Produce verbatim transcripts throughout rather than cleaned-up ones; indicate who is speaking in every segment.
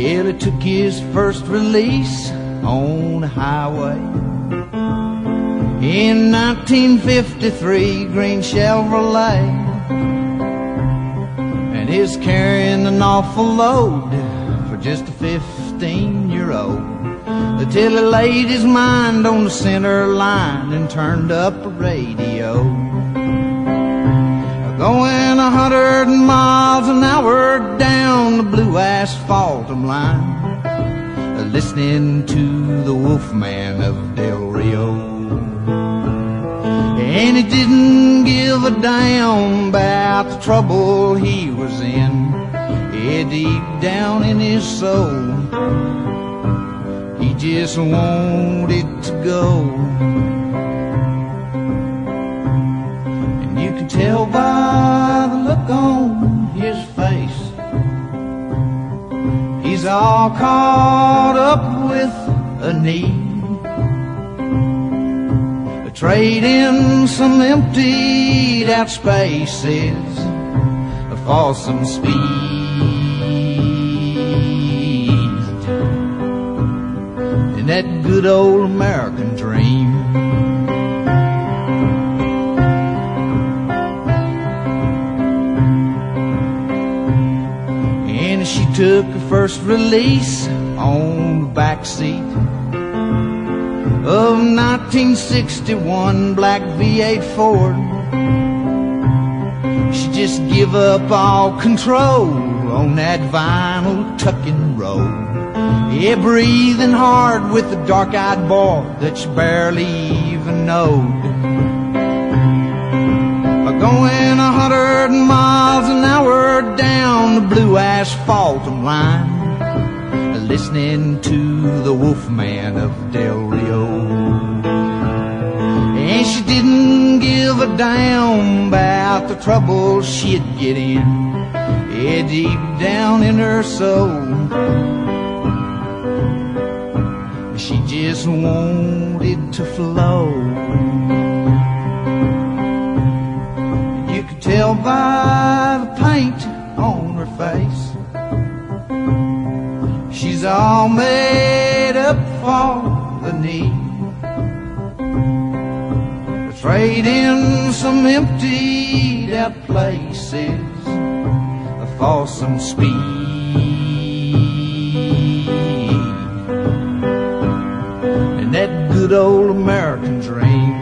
Speaker 1: Well, he took his first release on the highway in nineteen fifty-three, green Chevrolet, and he's carrying an awful load for just a fifteen-year-old, until he laid his mind on the center line and turned up the radio. Going a hundred miles an hour down the blue asphalt line, listening to the Wolfman of Del Rio. And he didn't give a damn about the trouble he was in. Yeah, deep down in his soul, he just wanted to go. And you could tell by the look on his face, he's all caught up with a need, trading some emptied out spaces for some speed, in that good old American dream. And she took her first release on the back seat of nineteen sixty-one black V eight Ford. She just give up all control on that vinyl tucking road. Yeah, breathing hard with the dark-eyed boy that she barely even knowed. Going a hundred miles an hour down the blue asphalt line, listening to the Wolfman of Del Rio. And she didn't give a damn about the trouble she'd get in. Yeah, deep down in her soul, she just wanted to flow. You could tell by the paint on her face, she's all made up for the need, trading some emptied out places for some speed, and that good old American dream.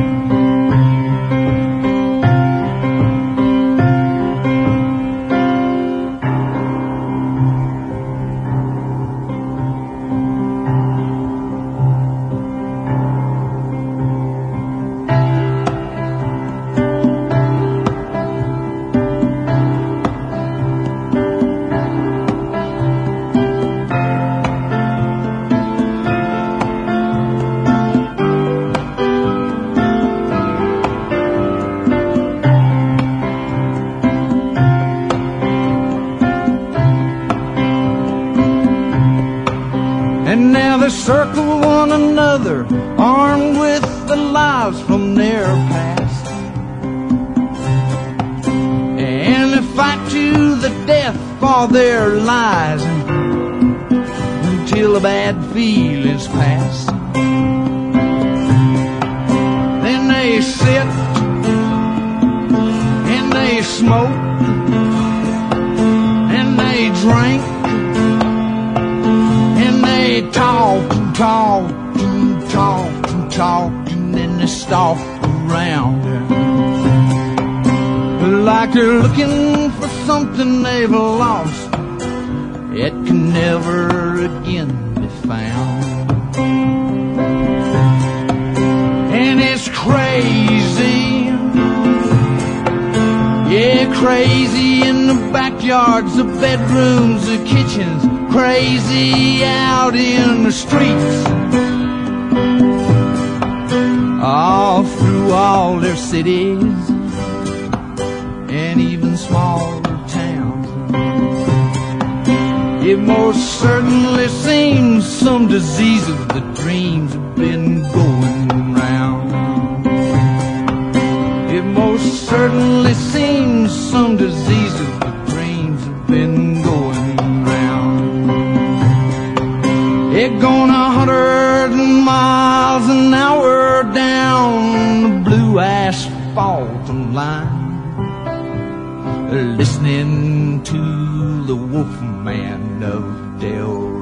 Speaker 1: And now they circle one another, armed with the lives from their past, and they fight to the death for their lies until the bad feelings pass. Then they sit and they smoke and they drink, they talk and talk and talk and talk, and then they stalk around like they're looking for something they've lost. It can never again be found. And it's crazy, yeah, crazy in the backyards, the bedrooms, the kitchens, crazy out in the streets, all through all their cities and even smaller towns. It most certainly seems some disease of the dreams have been going round. It most certainly seems some disease of the dreams have been going round. They're going a hundred miles an hour down the blue asphalt line, listening to the Wolfman of Del